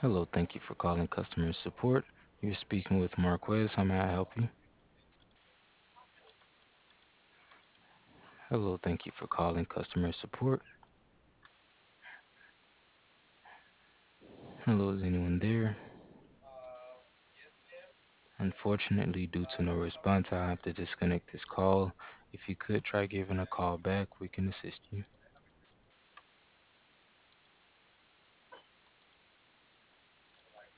Hello, thank you for calling customer support. You're speaking with Marquez. How may I help you? Hello, thank you for calling customer support. Hello, is anyone there? Unfortunately, due to no response, I have to disconnect this call. If you could try giving a call back, we can assist you.